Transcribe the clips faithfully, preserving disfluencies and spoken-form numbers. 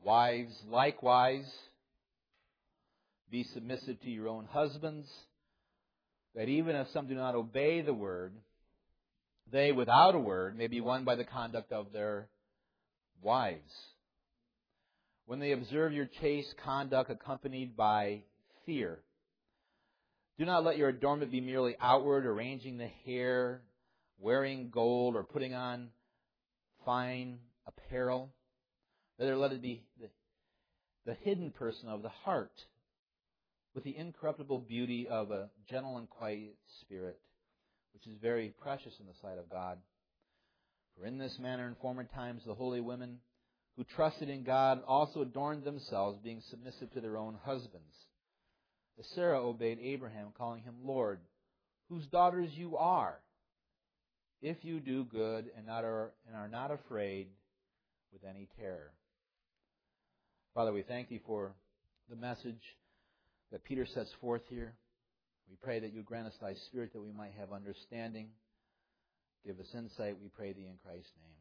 Wives, likewise, be submissive to your own husbands, that even if some do not obey the word, they without a word may be won by the conduct of their wives. When they observe your chaste conduct accompanied by fear, do not let your adornment be merely outward, arranging the hair, wearing gold, or putting on fine apparel. Rather, let it be the, the hidden person of the heart, with the incorruptible beauty of a gentle and quiet spirit, which is very precious in the sight of God. For in this manner in former times the holy women who trusted in God also adorned themselves, being submissive to their own husbands. As Sarah obeyed Abraham, calling him Lord, whose daughters you are, if you do good and, not are, and are not afraid with any terror. Father, we thank Thee for the message that Peter sets forth here. We pray that You grant us Thy Spirit that we might have understanding. Give us insight, we pray Thee in Christ's name.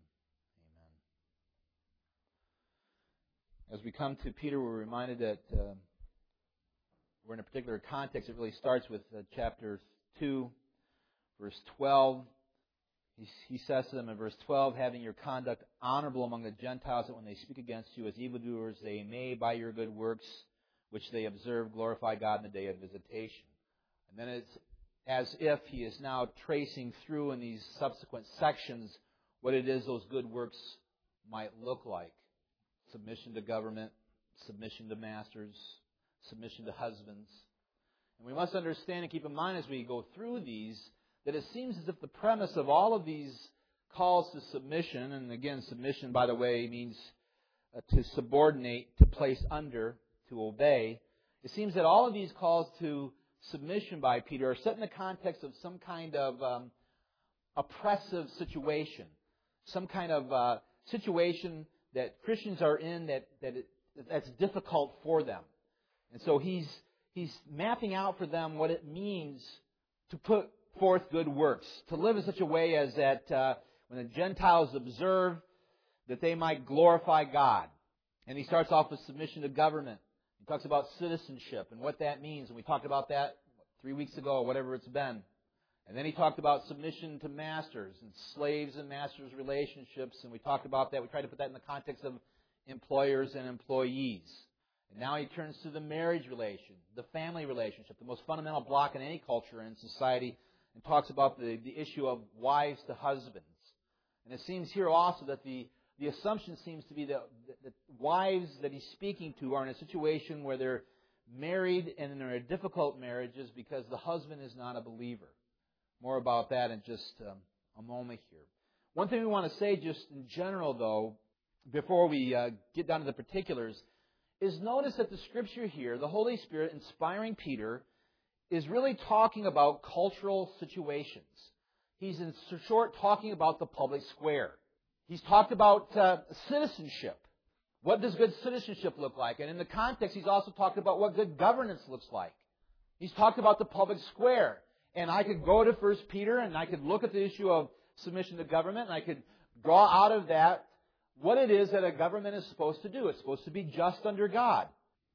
Amen. As we come to Peter, we're reminded that uh, we're in a particular context. It really starts with uh, chapter two, verse twelve. He, he says to them in verse twelve, having your conduct honorable among the Gentiles, that when they speak against you as evildoers, they may, by your good works, which they observe, glorify God in the day of visitation. And then it's as if he is now tracing through in these subsequent sections what it is those good works might look like. Submission to government, submission to masters, submission to husbands. And we must understand and keep in mind as we go through these that it seems as if the premise of all of these calls to submission, and again, submission, by the way, means uh, to subordinate, to place under, to obey. It seems that all of these calls to submission by Peter are set in the context of some kind of um, oppressive situation, some kind of uh, situation that Christians are in that, that it, that's difficult for them. And so he's he's mapping out for them what it means to put forth good works, to live in such a way as that uh, when the Gentiles observe, that they might glorify God. And he starts off with submission to government. He talks about citizenship and what that means. And we talked about that three weeks ago or whatever it's been. And then he talked about submission to masters and slaves and masters relationships. And we talked about that. We tried to put that in the context of employers and employees. And now he turns to the marriage relation, the family relationship, the most fundamental block in any culture and society, and talks about the, the issue of wives to husbands. And it seems here also that the, the assumption seems to be that, that wives that he's speaking to are in a situation where they're married and they're in difficult marriages because the husband is not a believer. More about that in just um, a moment here. One thing we want to say just in general, though, before we uh, get down to the particulars, is notice that the Scripture here, the Holy Spirit inspiring Peter, is really talking about cultural situations. He's in short talking about the public square. He's talked about uh, citizenship. What does good citizenship look like? And in the context, he's also talked about what good governance looks like. He's talked about the public square. And I could go to First Peter and I could look at the issue of submission to government and I could draw out of that what it is that a government is supposed to do. It's supposed to be just under God.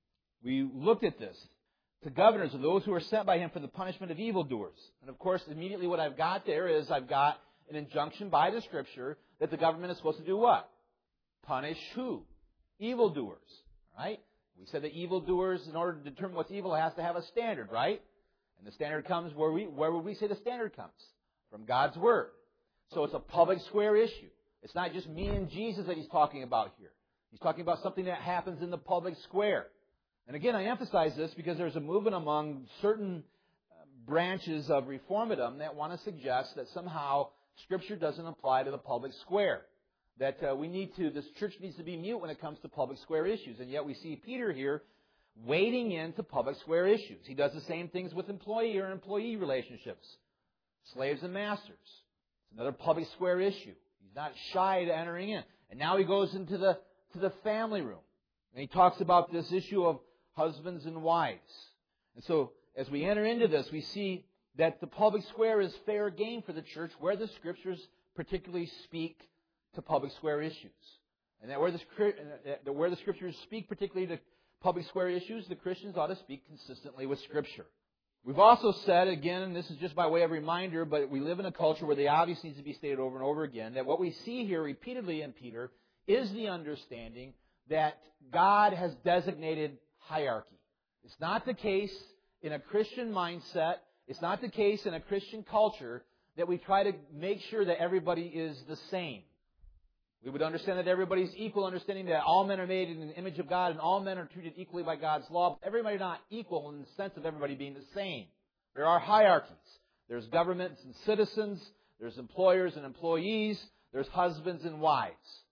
We looked at this. To governors are those who are sent by Him for the punishment of evildoers. And of course, immediately what I've got there is I've got an injunction by the Scripture that the government is supposed to do what? Punish who? Evildoers. Right? We said that evildoers, in order to determine what's evil, has to have a standard, right? And the standard comes where we where would we say the standard comes? From God's Word. So it's a public square issue. It's not just me and Jesus that He's talking about here. He's talking about something that happens in the public square. And again, I emphasize this because there's a movement among certain branches of Reformedom that want to suggest that somehow Scripture doesn't apply to the public square. That uh, we need to, this church needs to be mute when it comes to public square issues. And yet we see Peter here wading into public square issues. He does the same things with employee or employee relationships. Slaves and masters. It's another public square issue. He's not shy to entering in. And now he goes into the to the family room. And he talks about this issue of husbands and wives. And so as we enter into this, we see that the public square is fair game for the church where the Scriptures particularly speak to public square issues. And that where the, that where the Scriptures speak particularly to public square issues, the Christians ought to speak consistently with Scripture. We've also said, again, and this is just by way of reminder, but we live in a culture where the obvious needs to be stated over and over again, that what we see here repeatedly in Peter is the understanding that God has designated hierarchy. It's not the case in a Christian mindset, it's not the case in a Christian culture that we try to make sure that everybody is the same. We would understand that everybody's equal, understanding that all men are made in the image of God and all men are treated equally by God's law. But everybody's not equal in the sense of everybody being the same. There are hierarchies. There's governments and citizens. There's employers and employees. There's husbands and wives.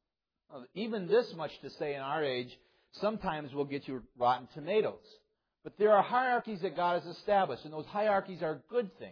Even this much to say in our age, sometimes will get you rotten tomatoes. But there are hierarchies that God has established, and those hierarchies are good things.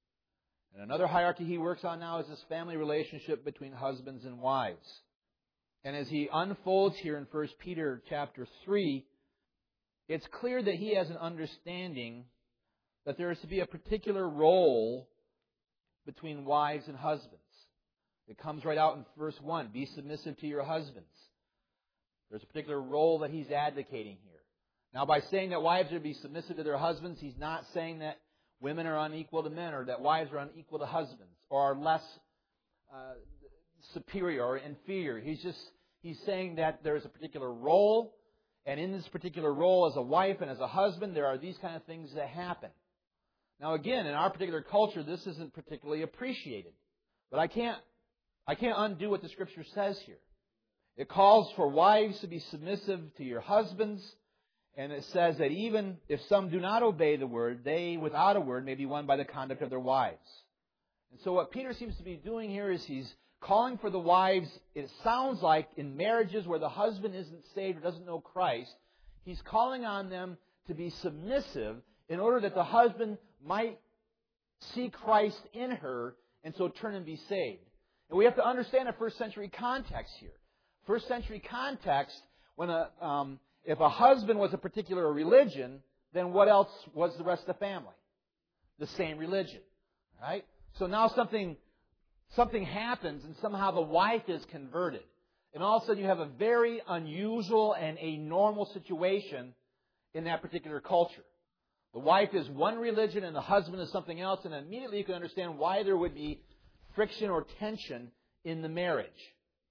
And another hierarchy He works on now is this family relationship between husbands and wives. And as He unfolds here in First Peter chapter three, it's clear that He has an understanding that there is to be a particular role between wives and husbands. It comes right out in verse one. Be submissive to your husbands. There's a particular role that He's advocating here. Now, by saying that wives are to be submissive to their husbands, He's not saying that women are unequal to men, or that wives are unequal to husbands, or are less uh, superior or inferior. He's just he's saying that there is a particular role, and in this particular role as a wife and as a husband, there are these kind of things that happen. Now, again, in our particular culture, this isn't particularly appreciated, but I can't I can't undo what the Scripture says here. It calls for wives to be submissive to your husbands. And it says that even if some do not obey the word, they, without a word, may be won by the conduct of their wives. And so what Peter seems to be doing here is he's calling for the wives, it sounds like, in marriages where the husband isn't saved or doesn't know Christ, he's calling on them to be submissive in order that the husband might see Christ in her and so turn and be saved. And we have to understand a first century context here. First century context, when a... Um, If a husband was a particular religion, then what else was the rest of the family? The same religion. Right? So now something, something happens and somehow the wife is converted. And all of a sudden you have a very unusual and a normal situation in that particular culture. The wife is one religion and the husband is something else, and immediately you can understand why there would be friction or tension in the marriage.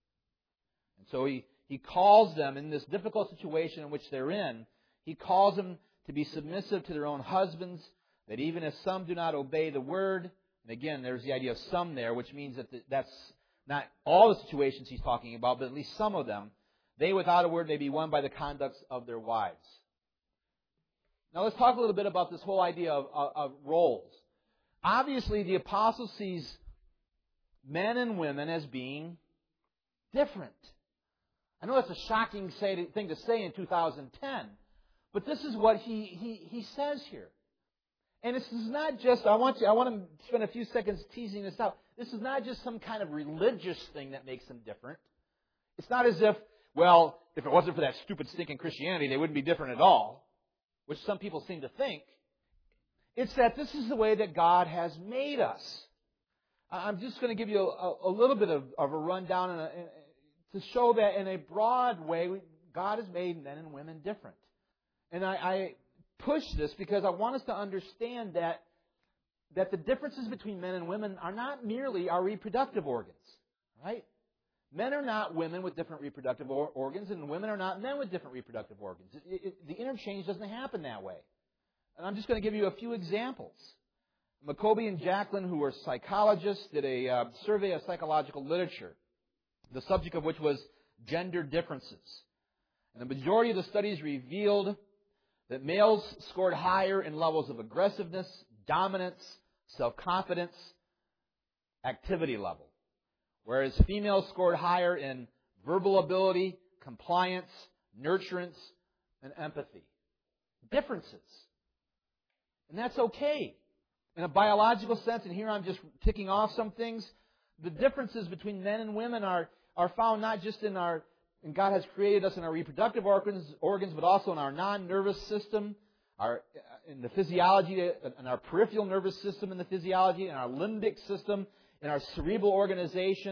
And so he He calls them in this difficult situation in which they're in, He calls them to be submissive to their own husbands, that even if some do not obey the word, and again, there's the idea of some there, which means that that's not all the situations He's talking about, but at least some of them, they without a word may be won by the conducts of their wives. Now let's talk a little bit about this whole idea of, of, of roles. Obviously, the apostle sees men and women as being different. I know that's a shocking thing to say in two thousand ten, but this is what he, he, he says here. And this is not just, I want, to, I want to spend a few seconds teasing this out. This is not just some kind of religious thing that makes them different. It's not as if, well, if it wasn't for that stupid stinking Christianity, they wouldn't be different at all, which some people seem to think. It's that this is the way that God has made us. I'm just going to give you a, a little bit of, of a rundown and a, to show that in a broad way, God has made men and women different. And I, I push this because I want us to understand that, that the differences between men and women are not merely our reproductive organs. Right? Men are not women with different reproductive or, organs, and women are not men with different reproductive organs. It, it, the interchange doesn't happen that way. And I'm just going to give you a few examples. McCoby and Jacqueline, who are psychologists, did a uh, survey of psychological literature, the subject of which was gender differences. And the majority of the studies revealed that males scored higher in levels of aggressiveness, dominance, self-confidence, activity level, whereas females scored higher in verbal ability, compliance, nurturance, and empathy. Differences. And that's okay. In a biological sense, and here I'm just ticking off some things, the differences between men and women are are found not just in our, and God has created us in our reproductive organs, organs, but also in our non-nervous system, our in the physiology, in our peripheral nervous system in the physiology, in our limbic system, in our cerebral organization,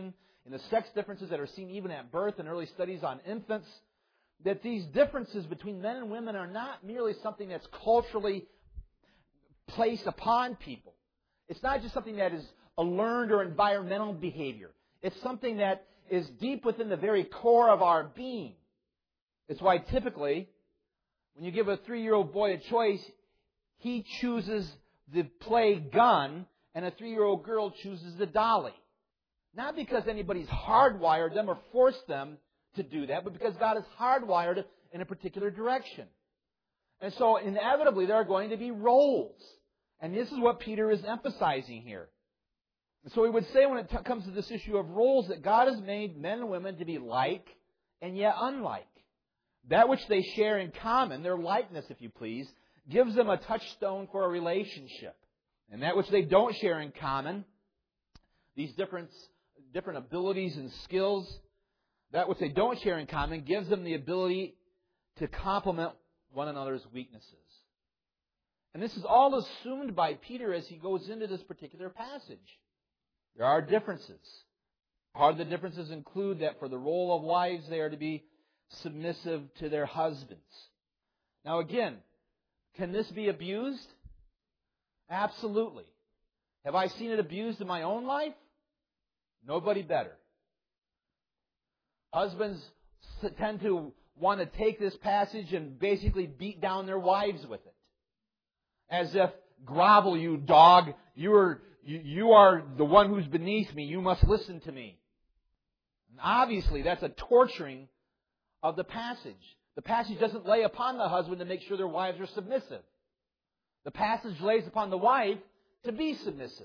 in the sex differences that are seen even at birth and early studies on infants, that these differences between men and women are not merely something that's culturally placed upon people. It's not just something that is a learned or environmental behavior. It's something that is deep within the very core of our being. It's why typically, when you give a three-year-old boy a choice, he chooses the play gun, and a three-year-old girl chooses the dolly. Not because anybody's hardwired them or forced them to do that, but because God has hardwired it in a particular direction. And so inevitably there are going to be roles. And this is what Peter is emphasizing here. And so he would say when it t- comes to this issue of roles that God has made men and women to be like and yet unlike. That which they share in common, their likeness, if you please, gives them a touchstone for a relationship. And that which they don't share in common, these different, different abilities and skills, that which they don't share in common gives them the ability to complement one another's weaknesses. And this is all assumed by Peter as he goes into this particular passage. There are differences. Part of the differences include that for the role of wives, they are to be submissive to their husbands. Now again, can this be abused? Absolutely. Have I seen it abused in my own life? Nobody better. Husbands tend to want to take this passage and basically beat down their wives with it. As if, grovel, you dog, you are, you, you are the one who's beneath me, you must listen to me. And obviously, that's a torturing of the passage. The passage doesn't lay upon the husband to make sure their wives are submissive. The passage lays upon the wife to be submissive.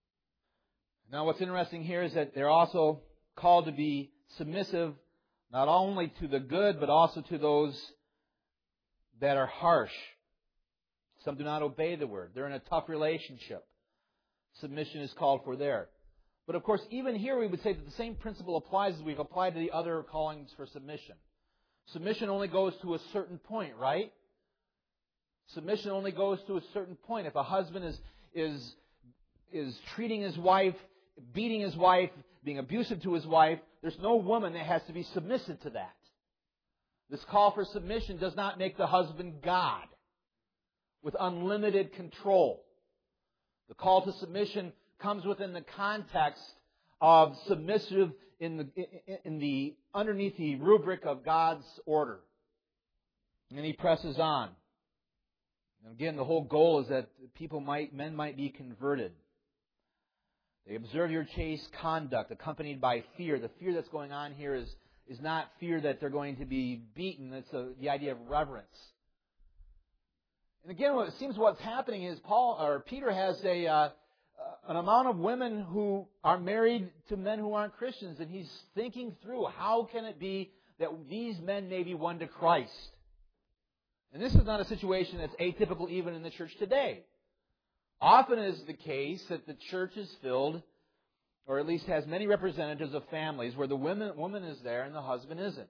Now what's interesting here is that they're also called to be submissive not only to the good, but also to those that are harsh. Some do not obey the word. They're in a tough relationship. Submission is called for there. But of course, even here we would say that the same principle applies as we've applied to the other callings for submission. Submission only goes to a certain point, right? Submission only goes to a certain point. If a husband is is is treating his wife, beating his wife, being abusive to his wife, there's no woman that has to be submissive to that. This call for submission does not make the husband God with unlimited control. The call to submission comes within the context of submissive in the in the underneath the rubric of God's order. And he presses on. And again, the whole goal is that people might, men might be converted. They observe your chaste conduct accompanied by fear. The fear that's going on here is, is not fear that they're going to be beaten. It's a, the idea of reverence. And again, what it seems what's happening is Paul or Peter has a uh, an amount of women who are married to men who aren't Christians, and he's thinking through how can it be that these men may be won to Christ. And this is not a situation that's atypical even in the church today. Often is the case that the church is filled, or at least has many representatives of families where the woman, woman is there and the husband isn't.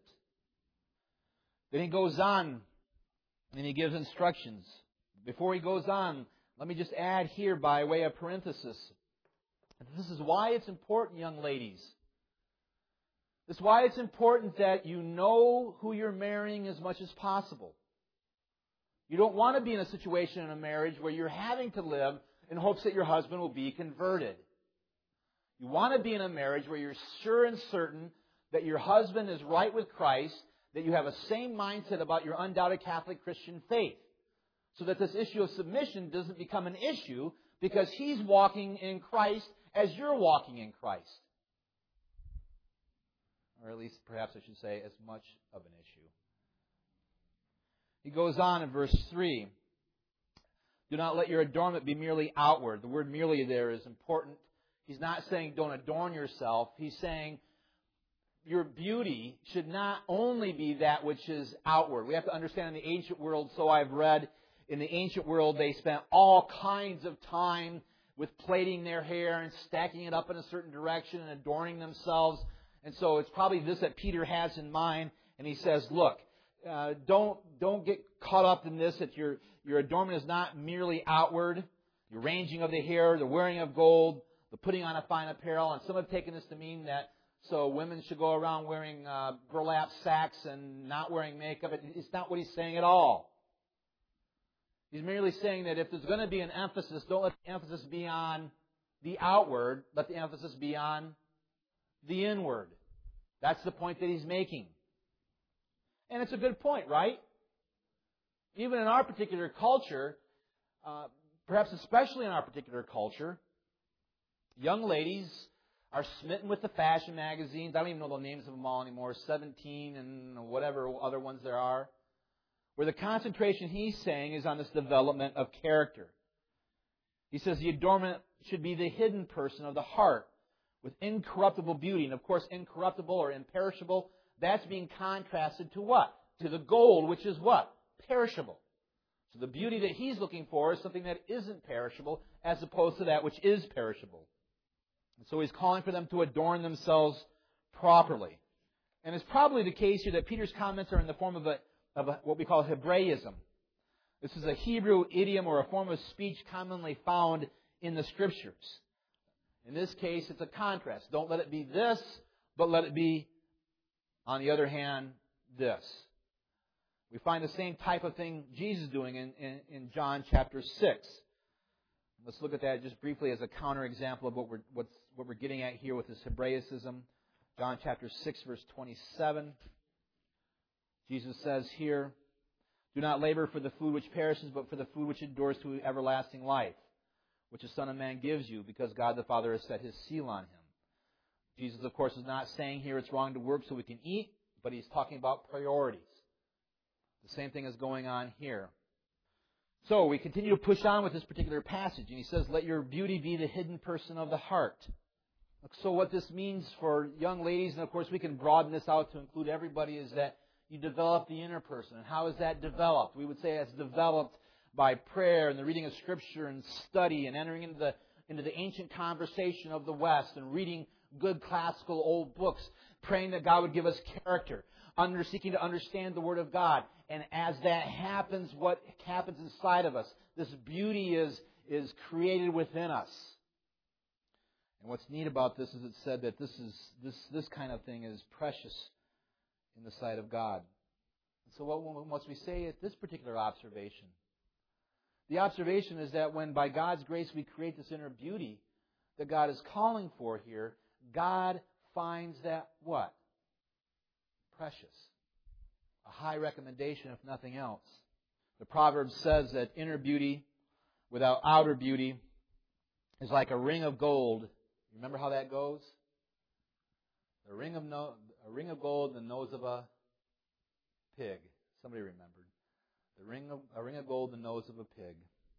Then he goes on and he gives instructions. Before he goes on, let me just add here by way of parenthesis. This is why it's important, young ladies. This is why it's important that you know who you're marrying as much as possible. You don't want to be in a situation in a marriage where you're having to live in hopes that your husband will be converted. You want to be in a marriage where you're sure and certain that your husband is right with Christ, that you have a same mindset about your undoubted Catholic Christian faith. So that this issue of submission doesn't become an issue because he's walking in Christ as you're walking in Christ. Or at least, perhaps I should say, as much of an issue. He goes on in verse three. Do not let your adornment be merely outward. The word merely there is important. He's not saying don't adorn yourself. He's saying your beauty should not only be that which is outward. We have to understand in the ancient world, so I've read, in the ancient world they spent all kinds of time with plaiting their hair and stacking it up in a certain direction and adorning themselves. And so it's probably this that Peter has in mind. And he says, look, Uh, don't don't get caught up in this, that your, your adornment is not merely outward. The arranging of the hair, the wearing of gold, the putting on a fine apparel. And some have taken this to mean that so women should go around wearing uh, burlap sacks and not wearing makeup. It's not what he's saying at all. He's merely saying that if there's going to be an emphasis, don't let the emphasis be on the outward, let the emphasis be on the inward. That's the point that he's making. And it's a good point, right? Even in our particular culture, uh, perhaps especially in our particular culture, young ladies are smitten with the fashion magazines. I don't even know the names of them all anymore. Seventeen and whatever other ones there are. Where the concentration he's saying is on this development of character. He says the adornment should be the hidden person of the heart with incorruptible beauty. And of course, incorruptible or imperishable, that's being contrasted to what? To the gold, which is what? Perishable. So the beauty that he's looking for is something that isn't perishable as opposed to that which is perishable. And so he's calling for them to adorn themselves properly. And it's probably the case here that Peter's comments are in the form of a of a, what we call Hebraism. This is a Hebrew idiom or a form of speech commonly found in the Scriptures. In this case, it's a contrast. Don't let it be this, but let it be, on the other hand, this. We find the same type of thing Jesus doing in, in, in John chapter six. Let's look at that just briefly as a counterexample of what we're, what's, what we're getting at here with this Hebraicism. John chapter six, verse twenty-seven. Jesus says here, do not labor for the food which perishes, but for the food which endures to everlasting life, which the Son of Man gives you, because God the Father has set His seal on Him. Jesus, of course, is not saying here it's wrong to work so we can eat, but He's talking about priorities. The same thing is going on here. So we continue to push on with this particular passage, and he says, let your beauty be the hidden person of the heart. So what this means for young ladies, and of course we can broaden this out to include everybody, is that you develop the inner person. And how is that developed? We would say it's developed by prayer and the reading of Scripture and study and entering into the into the ancient conversation of the West and reading good classical old books, praying that God would give us character, under seeking to understand the Word of God. And as that happens, what happens inside of us? This beauty is, is created within us. And what's neat about this is it said that this is this this kind of thing is precious in the sight of God. And so what must we say at this particular observation? The observation is that when by God's grace we create this inner beauty that God is calling for here, God finds that what? Precious. A high recommendation, if nothing else. The proverb says that inner beauty without outer beauty is like a ring of gold. Remember how that goes? The ring of no, a ring of gold in the nose of a pig. Somebody remembered. The ring of, a ring of gold in the nose of a pig.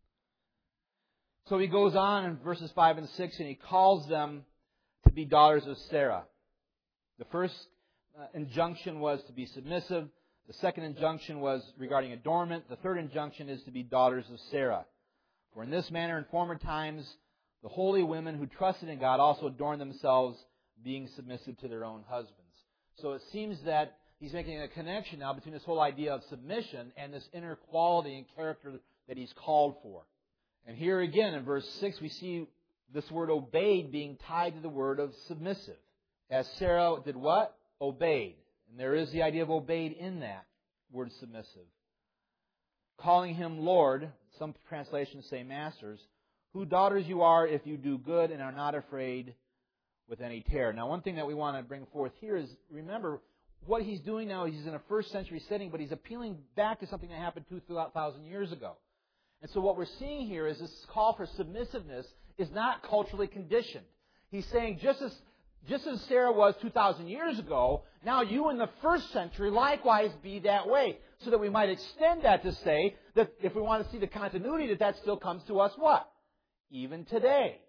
So he goes on in verses five and six, and he calls them to be daughters of Sarah. The first uh, injunction was to be submissive. The second injunction was regarding adornment. The third injunction is to be daughters of Sarah. For in this manner, in former times, the holy women who trusted in God also adorned themselves, being submissive to their own husbands. So it seems that he's making a connection now between this whole idea of submission and this inner quality and character that he's called for. And here again in verse six we see this word obeyed being tied to the word of submissive. As Sarah did what? Obeyed. And there is the idea of obeyed in that word submissive. Calling him Lord, some translations say masters, who daughters you are if you do good and are not afraid with any terror. Now one thing that we want to bring forth here is, remember, what he's doing now, he's in a first century setting, but he's appealing back to something that happened two thousand years ago. And so what we're seeing here is this call for submissiveness is not culturally conditioned. He's saying just as just as Sarah was two thousand years ago, now you in the first century likewise be that way. So that we might extend that to say that if we want to see the continuity, that that still comes to us what? Even today.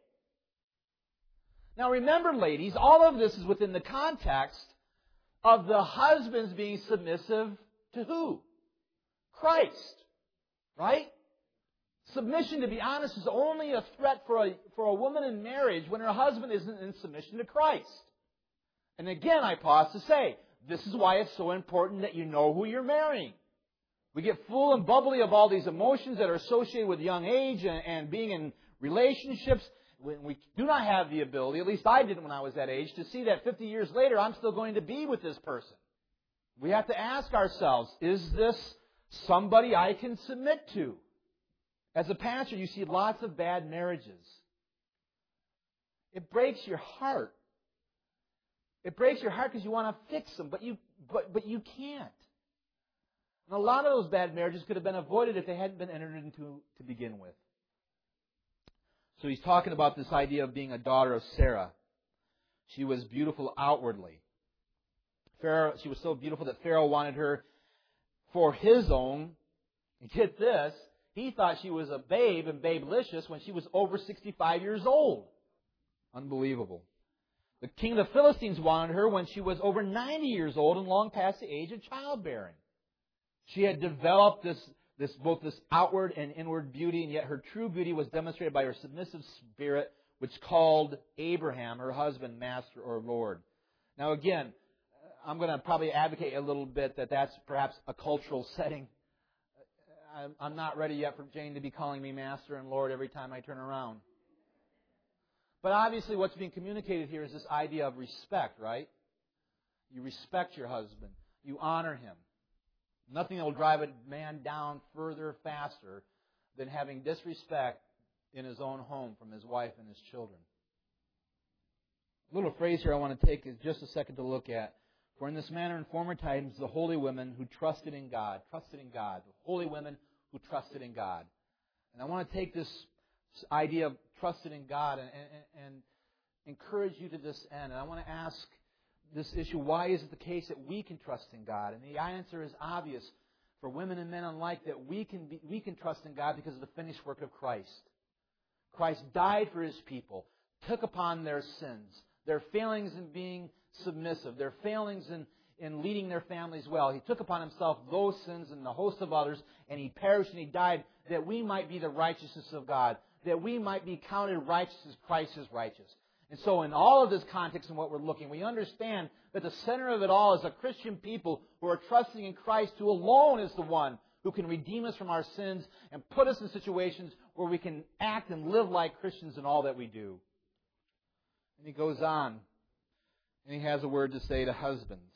Now remember, ladies, all of this is within the context of the husbands being submissive to who? Christ. Right? Submission, to be honest, is only a threat for a, for a woman in marriage when her husband isn't in submission to Christ. And again, I pause to say, this is why it's so important that you know who you're marrying. We get full and bubbly of all these emotions that are associated with young age and, and being in relationships, when we do not have the ability, at least I didn't when I was that age, to see that fifty years later I'm still going to be with this person. We have to ask ourselves, is this somebody I can submit to? As a pastor, you see lots of bad marriages. It breaks your heart. It breaks your heart because you want to fix them, but you but but you can't. And a lot of those bad marriages could have been avoided if they hadn't been entered into to begin with. So he's talking about this idea of being a daughter of Sarah. She was beautiful outwardly. Pharaoh, she was so beautiful that Pharaoh wanted her for his own. And get this, he thought she was a babe and babelicious when she was over sixty-five years old. Unbelievable. The king of the Philistines wanted her when she was over ninety years old and long past the age of childbearing. She had developed this, this both this outward and inward beauty, and yet her true beauty was demonstrated by her submissive spirit, which called Abraham, her husband, master or Lord. Now again, I'm going to probably advocate a little bit that that's perhaps a cultural setting. I'm not ready yet for Jane to be calling me master and Lord every time I turn around. But obviously what's being communicated here is this idea of respect, right? You respect your husband. You honor him. Nothing that will drive a man down further, faster than having disrespect in his own home from his wife and his children. A little phrase here I want to take is just a second to look at. For in this manner in former times the holy women who trusted in God, trusted in God, the holy women who trusted in God. And I want to take this idea of trusted in God and, and, and encourage you to this end. And I want to ask this issue, why is it the case that we can trust in God? And the answer is obvious for women and men alike, that we can be, we can trust in God because of the finished work of Christ. Christ died for His people, took upon their sins, their failings in being submissive, their failings in, in leading their families well. He took upon Himself those sins and the host of others, and He perished and He died that we might be the righteousness of God, that we might be counted righteous as Christ is righteous. And so in all of this context and what we're looking, we understand that the center of it all is a Christian people who are trusting in Christ, who alone is the one who can redeem us from our sins and put us in situations where we can act and live like Christians in all that we do. And he goes on, and he has a word to say to husbands.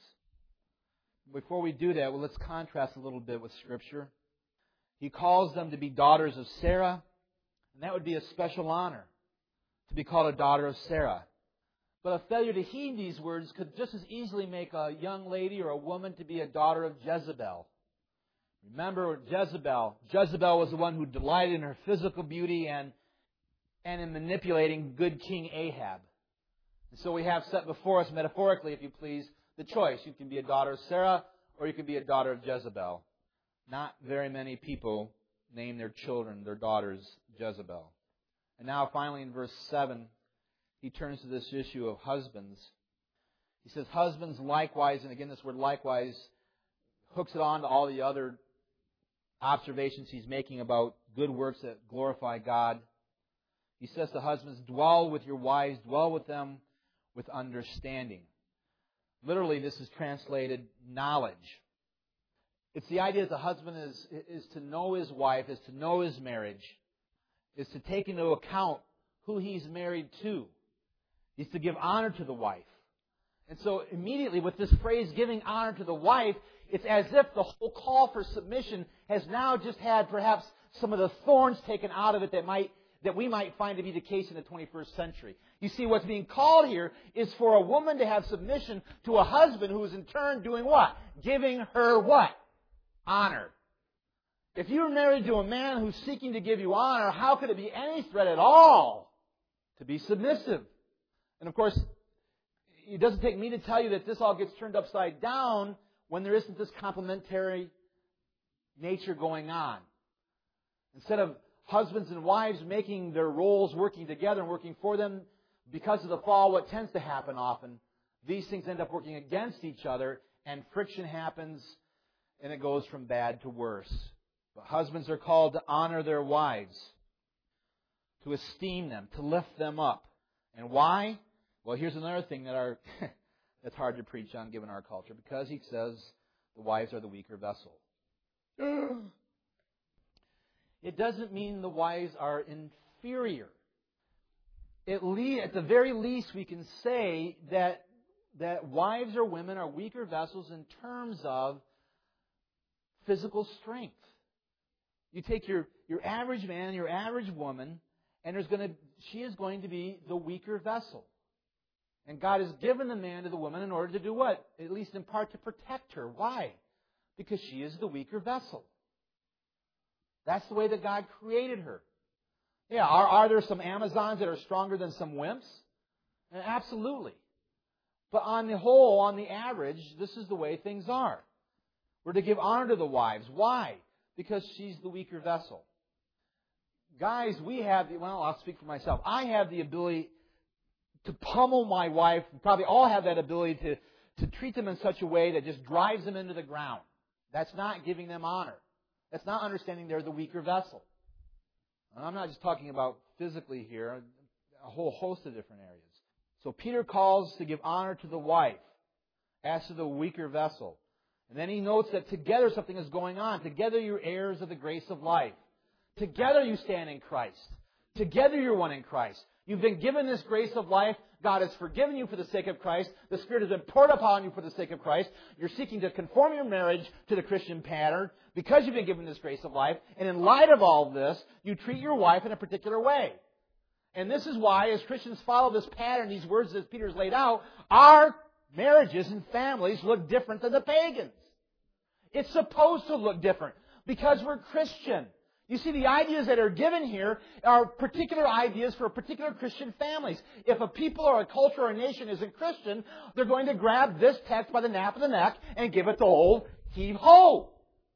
Before we do that, well, let's contrast a little bit with Scripture. He calls them to be daughters of Sarah, and that would be a special honor, to be called a daughter of Sarah. But a failure to heed these words could just as easily make a young lady or a woman to be a daughter of Jezebel. Remember Jezebel. Jezebel was the one who delighted in her physical beauty and, and in manipulating good King Ahab. And so we have set before us, metaphorically, if you please, the choice. You can be a daughter of Sarah or you can be a daughter of Jezebel. Not very many people name their children, their daughters, Jezebel. And now finally in verse seven, he turns to this issue of husbands. He says, husbands likewise, and again this word likewise hooks it on to all the other observations he's making about good works that glorify God. He says to husbands, dwell with your wives, dwell with them with understanding. Literally, this is translated knowledge. It's the idea that the husband is, is to know his wife, is to know his marriage, is to take into account who he's married to. He's to give honor to the wife. And so immediately with this phrase, giving honor to the wife, it's as if the whole call for submission has now just had perhaps some of the thorns taken out of it that might that we might find to be the case in the twenty-first century. You see, what's being called here is for a woman to have submission to a husband who is in turn doing what? Giving her what? Honor. If you're married to a man who's seeking to give you honor, how could it be any threat at all to be submissive? And of course, it doesn't take me to tell you that this all gets turned upside down when there isn't this complementary nature going on. Instead of husbands and wives making their roles working together and working for them, because of the fall, what tends to happen often, these things end up working against each other, and friction happens, and it goes from bad to worse. But husbands are called to honor their wives, to esteem them, to lift them up. And why? Well, here's another thing that are that's hard to preach on given our culture, because he says the wives are the weaker vessel. It doesn't mean the wives are inferior. at, le- at the very least, we can say that, that wives or women are weaker vessels in terms of physical strength. You take your, your average man, your average woman, and there's going to, she is going to be the weaker vessel. And God has given the man to the woman in order to do what? At least in part to protect her. Why? Because she is the weaker vessel. That's the way that God created her. Yeah, are, are there some Amazons that are stronger than some wimps? Absolutely. But on the whole, on the average, this is the way things are. We're to give honor to the wives. Why? Because she's the weaker vessel. Guys, we have, well, I'll speak for myself. I have the ability to pummel my wife. We probably all have that ability to, to treat them in such a way that just drives them into the ground. That's not giving them honor. That's not understanding they're the weaker vessel. And I'm not just talking about physically here, a whole host of different areas. So Peter calls to give honor to the wife as to the weaker vessel. And then he notes that together something is going on. Together you're heirs of the grace of life. Together you stand in Christ. Together you're one in Christ. You've been given this grace of life. God has forgiven you for the sake of Christ. The Spirit has been poured upon you for the sake of Christ. You're seeking to conform your marriage to the Christian pattern because you've been given this grace of life. And in light of all this, you treat your wife in a particular way. And this is why, as Christians follow this pattern, these words that Peter's laid out, our marriages and families look different than the pagans. It's supposed to look different because we're Christian. You see, the ideas that are given here are particular ideas for particular Christian families. If a people or a culture or a nation isn't Christian, they're going to grab this text by the nape of the neck and give it the old heave-ho.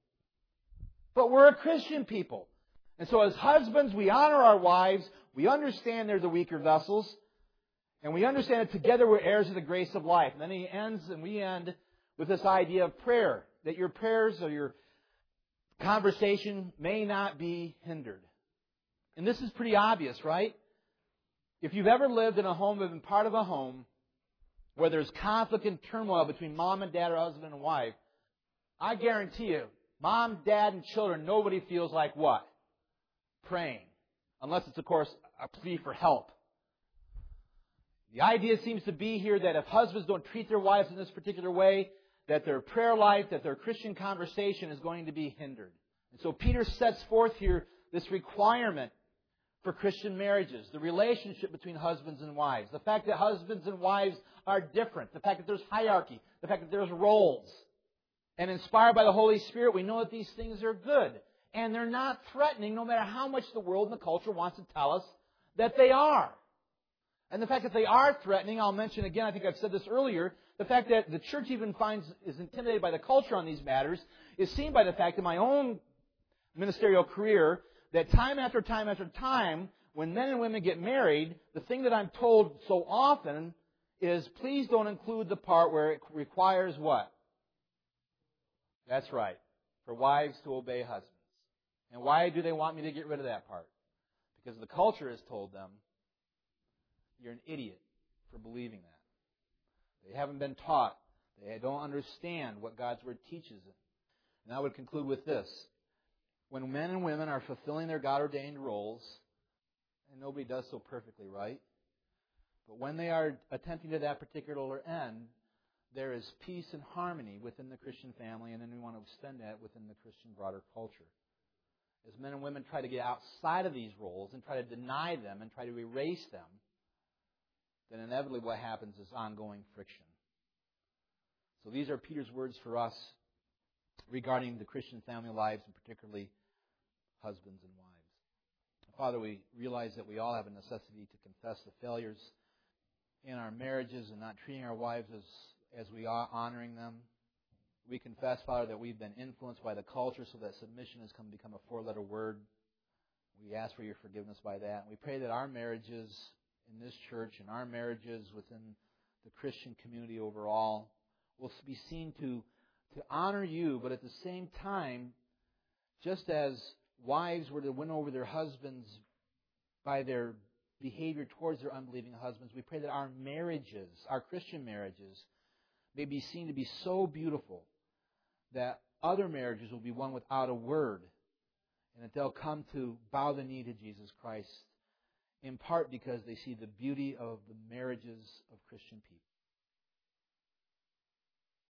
But we're a Christian people. And so as husbands, we honor our wives. We understand they're the weaker vessels. And we understand that together we're heirs of the grace of life. And then he ends, and we end with this idea of prayer. That your prayers or your conversation may not be hindered. And this is pretty obvious, right? If you've ever lived in a home or been part of a home where there's conflict and turmoil between mom and dad or husband and wife, I guarantee you, mom, dad, and children, nobody feels like what? Praying. Unless it's, of course, a plea for help. The idea seems to be here that if husbands don't treat their wives in this particular way, that their prayer life, that their Christian conversation is going to be hindered. And so Peter sets forth here this requirement for Christian marriages, the relationship between husbands and wives, the fact that husbands and wives are different, the fact that there's hierarchy, the fact that there's roles. And inspired by the Holy Spirit, we know that these things are good. And they're not threatening, no matter how much the world and the culture wants to tell us that they are. And the fact that they are threatening, I'll mention again, I think I've said this earlier, the fact that the church even finds is intimidated by the culture on these matters is seen by the fact in my own ministerial career that time after time after time, when men and women get married, the thing that I'm told so often is please don't include the part where it requires what? That's right. For wives to obey husbands. And why do they want me to get rid of that part? Because the culture has told them you're an idiot for believing that. They haven't been taught. They don't understand what God's Word teaches them. And I would conclude with this. When men and women are fulfilling their God-ordained roles, and nobody does so perfectly right, but when they are attempting to that particular end, there is peace and harmony within the Christian family, and then we want to extend that within the Christian broader culture. As men and women try to get outside of these roles and try to deny them and try to erase them, then inevitably what happens is ongoing friction. So these are Peter's words for us regarding the Christian family lives, and particularly husbands and wives. Father, we realize that we all have a necessity to confess the failures in our marriages and not treating our wives as, as we are honoring them. We confess, Father, that we've been influenced by the culture so that submission has come become a four-letter word. We ask for your forgiveness by that. And we pray that our marriages in this church and our marriages within the Christian community overall will be seen to, to honor you, but at the same time, just as wives were to win over their husbands by their behavior towards their unbelieving husbands, we pray that our marriages, our Christian marriages, may be seen to be so beautiful that other marriages will be won without a word, and that they'll come to bow the knee to Jesus Christ in part because they see the beauty of the marriages of Christian people.